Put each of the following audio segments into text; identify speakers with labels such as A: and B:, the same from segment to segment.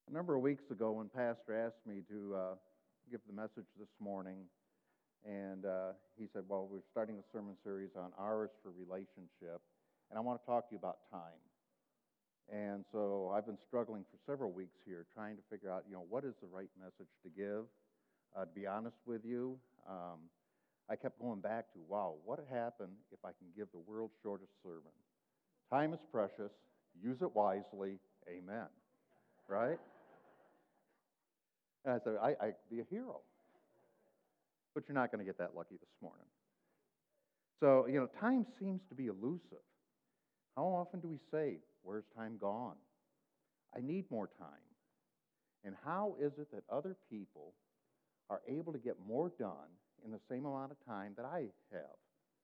A: A number of weeks ago, when Pastor asked me to give the message this morning, and he said, well, we're starting a sermon series on R's for relationship, and I want to talk to you about time. And so I've been struggling for several weeks here trying to figure out, what is the right message to give. To be honest with you, I kept going back to, wow, what would happen if I can give the world's shortest sermon? Time is precious. Use it wisely. Amen. Right? And I said, I could be a hero. But you're not going to get that lucky this morning. So, time seems to be elusive. How often do we say, where's time gone? I need more time. And how is it that other people are able to get more done in the same amount of time that I have?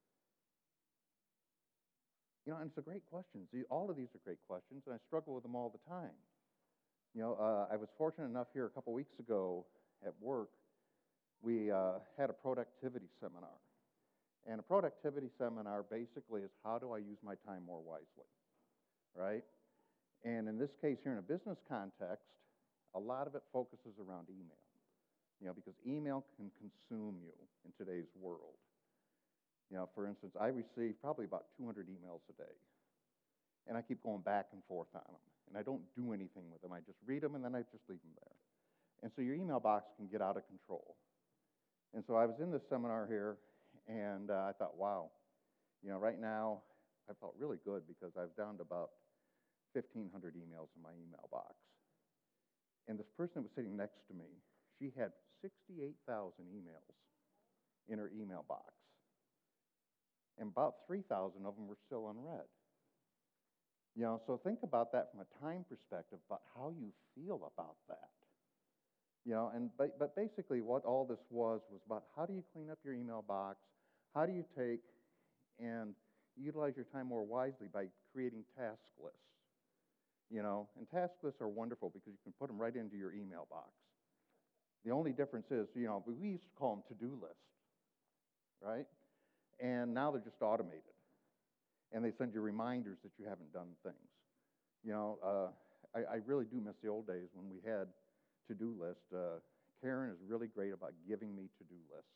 A: And it's a great question. All of these are great questions, and I struggle with them all the time. I was fortunate enough here a couple weeks ago at work, we had a productivity seminar. And a productivity seminar basically is how do I use my time more wisely, right? And in this case here in a business context, a lot of it focuses around email, because email can consume you in today's world. For instance, I receive probably about 200 emails a day, and I keep going back and forth on them. And I don't do anything with them. I just read them, and then I just leave them there. And so your email box can get out of control. And so I was in this seminar here, and I thought, wow, right now I felt really good because I've down to about 1,500 emails in my email box. And this person that was sitting next to me, she had 68,000 emails in her email box. And about 3,000 of them were still unread. So think about that from a time perspective, about how you feel about that. But basically what all this was about how do you clean up your email box? How do you take and utilize your time more wisely by creating task lists? And task lists are wonderful because you can put them right into your email box. The only difference is, we used to call them to-do lists, right? And now they're just automated. And they send you reminders that you haven't done things. I really do miss the old days when we had to-do lists. Karen is really great about giving me to-do lists.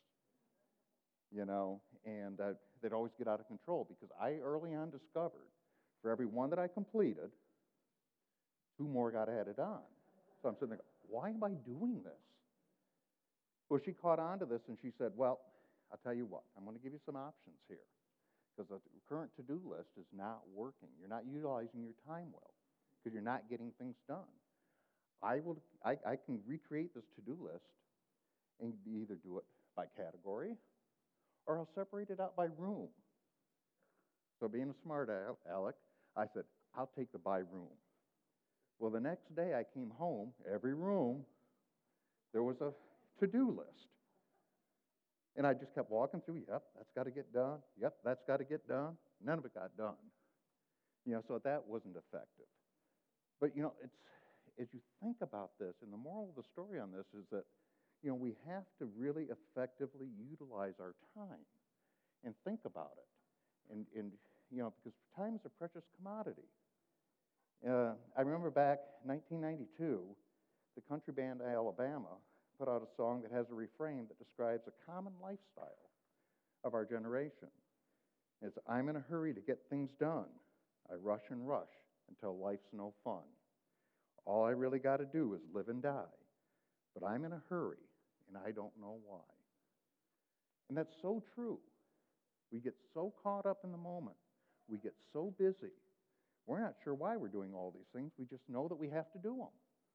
A: And they'd always get out of control because I early on discovered for every one that I completed, 2 more got added on. So I'm sitting there, why am I doing this? Well, she caught on to this and she said, well, I'll tell you what, I'm going to give you some options here. Because the current to-do list is not working. You're not utilizing your time well because you're not getting things done. I can recreate this to-do list and either do it by category or I'll separate it out by room. So being a smart aleck, I said, I'll take the by room. Well, the next day I came home, every room, there was a to-do list. And I just kept walking through, yep, that's got to get done. Yep, that's got to get done. None of it got done. So that wasn't effective. But, it's as you think about this, and the moral of the story on this is that, we have to really effectively utilize our time and think about it. And because time is a precious commodity. I remember back in 1992, the country band Alabama put out a song that has a refrain that describes a common lifestyle of our generation. It's, I'm in a hurry to get things done. I rush and rush until life's no fun. All I really got to do is live and die. But I'm in a hurry, and I don't know why. And that's so true. We get so caught up in the moment. We get so busy. We're not sure why we're doing all these things. We just know that we have to do them.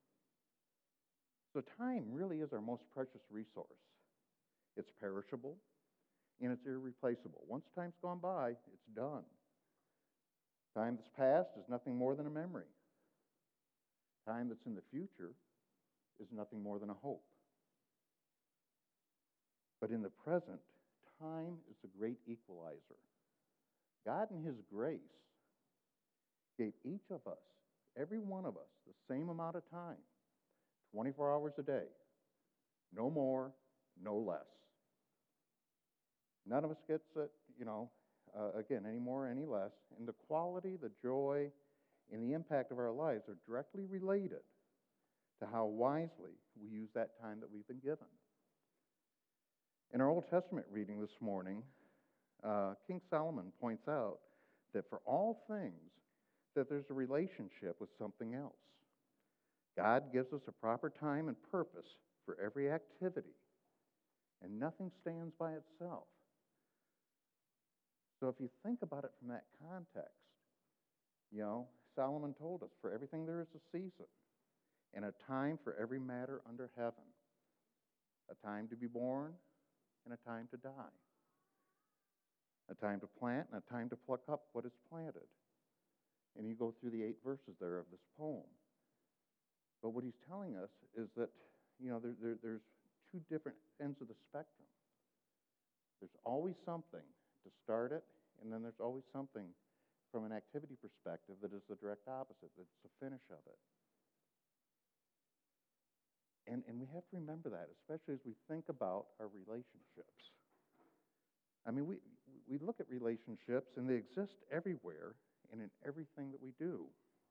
A: So time really is our most precious resource. It's perishable, and it's irreplaceable. Once time's gone by, it's done. Time that's past is nothing more than a memory. Time that's in the future is nothing more than a hope. But in the present, time is the great equalizer. God in His grace gave each of us, every one of us, the same amount of time. 24 hours a day. No more, no less. None of us gets it, again, any more, any less. And the quality, the joy, and the impact of our lives are directly related to how wisely we use that time that we've been given. In our Old Testament reading this morning, King Solomon points out that for all things, that there's a relationship with something else. God gives us a proper time and purpose for every activity, and nothing stands by itself. So if you think about it from that context, Solomon told us, for everything there is a season, and a time for every matter under heaven. A time to be born, and a time to die. A time to plant, and a time to pluck up what is planted. And you go through the 8 verses there of this poem. But what he's telling us is that, there's 2 different ends of the spectrum. There's always something to start it, and then there's always something from an activity perspective that is the direct opposite, that's the finish of it. And we have to remember that, especially as we think about our relationships. I mean, we look at relationships, and they exist everywhere and in everything that we do.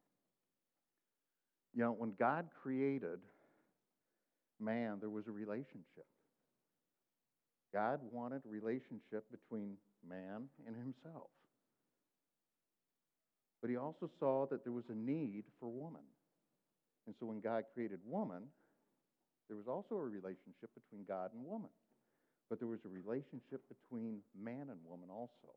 A: When God created man, there was a relationship. God wanted a relationship between man and himself. But he also saw that there was a need for woman. And so when God created woman, there was also a relationship between God and woman. But there was a relationship between man and woman also.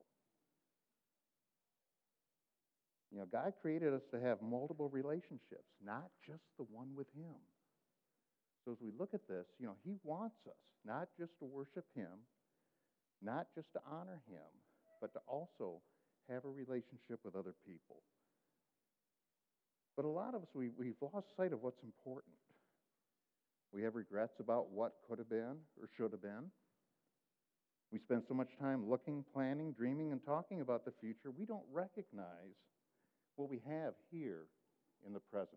A: God created us to have multiple relationships, not just the one with him. So as we look at this, he wants us not just to worship him, not just to honor him, but to also have a relationship with other people. But a lot of us, we've lost sight of what's important. We have regrets about what could have been or should have been. We spend so much time looking, planning, dreaming, and talking about the future, we don't recognize what we have here in the present.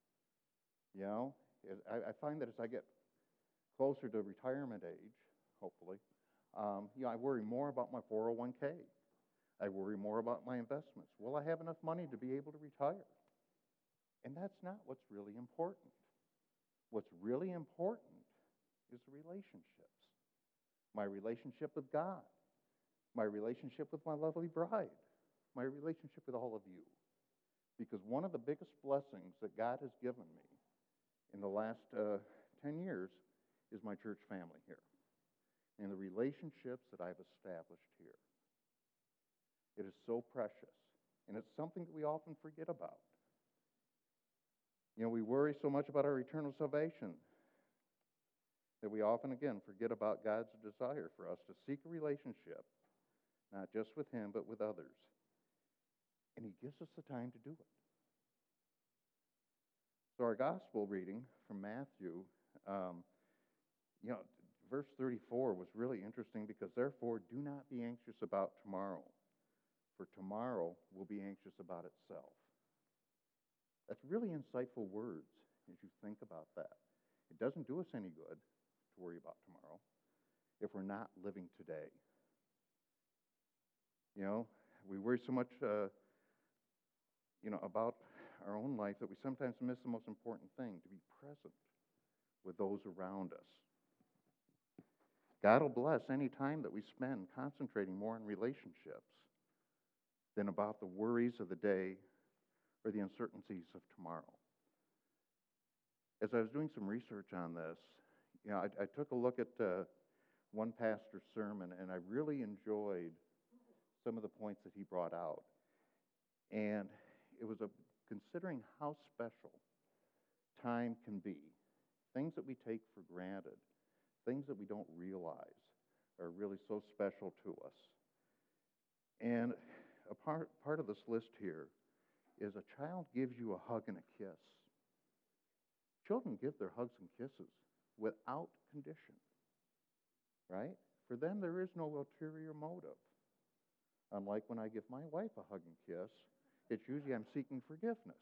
A: I find that as I get closer to retirement age, hopefully, I worry more about my 401k. I worry more about my investments. Will I have enough money to be able to retire? And that's not what's really important. What's really important is the relationships. My relationship with God, my relationship with my lovely bride, my relationship with all of you. Because one of the biggest blessings that God has given me in the last 10 years is my church family here and the relationships that I've established here. It is so precious, and it's something that we often forget about. We worry so much about our eternal salvation that we often, again, forget about God's desire for us to seek a relationship, not just with him, but with others. And he gives us the time to do it. So our gospel reading from Matthew, verse 34 was really interesting because, therefore, do not be anxious about tomorrow, for tomorrow will be anxious about itself. That's really insightful words as you think about that. It doesn't do us any good to worry about tomorrow if we're not living today. We worry so much, about our own life that we sometimes miss the most important thing, to be present with those around us. God will bless any time that we spend concentrating more on relationships than about the worries of the day or the uncertainties of tomorrow. As I was doing some research on this, I took a look at one pastor's sermon, and I really enjoyed some of the points that he brought out. And it was considering how special time can be. Things that we take for granted, things that we don't realize are really so special to us. And a part of this list here is a child gives you a hug and a kiss. Children give their hugs and kisses without condition, right? For them, there is no ulterior motive. Unlike when I give my wife a hug and kiss, it's usually I'm seeking forgiveness.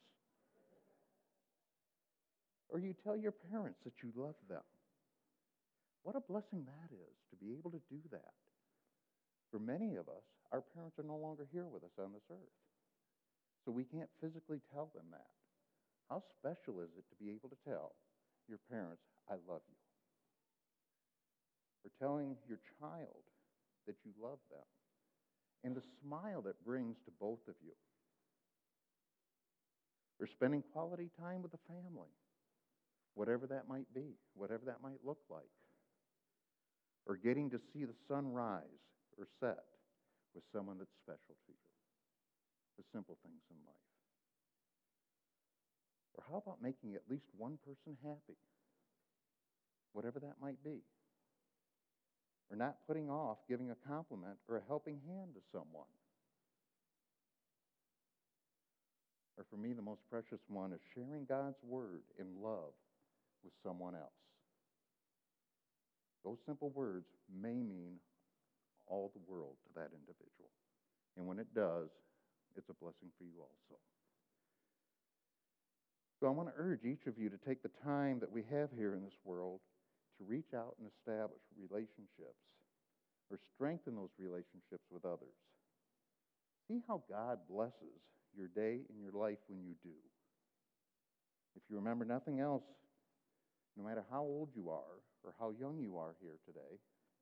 A: Or you tell your parents that you love them. What a blessing that is, to be able to do that. For many of us, our parents are no longer here with us on this earth. So we can't physically tell them that. How special is it to be able to tell your parents, I love you. Or telling your child that you love them. And the smile that brings to both of you. Or spending quality time with the family. Whatever that might be, whatever that might look like. Or getting to see the sun rise or set with someone that's special to you. The simple things in life. Or how about making at least one person happy? Whatever that might be. Or not putting off giving a compliment or a helping hand to someone. Or for me, the most precious one is sharing God's word in love with someone else. Those simple words may mean all the world to that individual. And when it does, it's a blessing for you also. So I want to urge each of you to take the time that we have here in this world to reach out and establish relationships or strengthen those relationships with others. See how God blesses your day and your life when you do. If you remember nothing else, no matter how old you are or how young you are here today,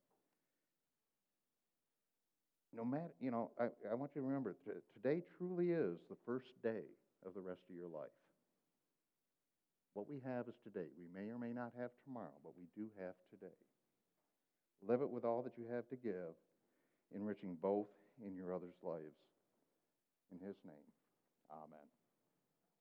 A: I want you to remember, today truly is the first day of the rest of your life. What we have is today. We may or may not have tomorrow, but we do have today. Live it with all that you have to give, enriching both in your others' lives. In His name, amen.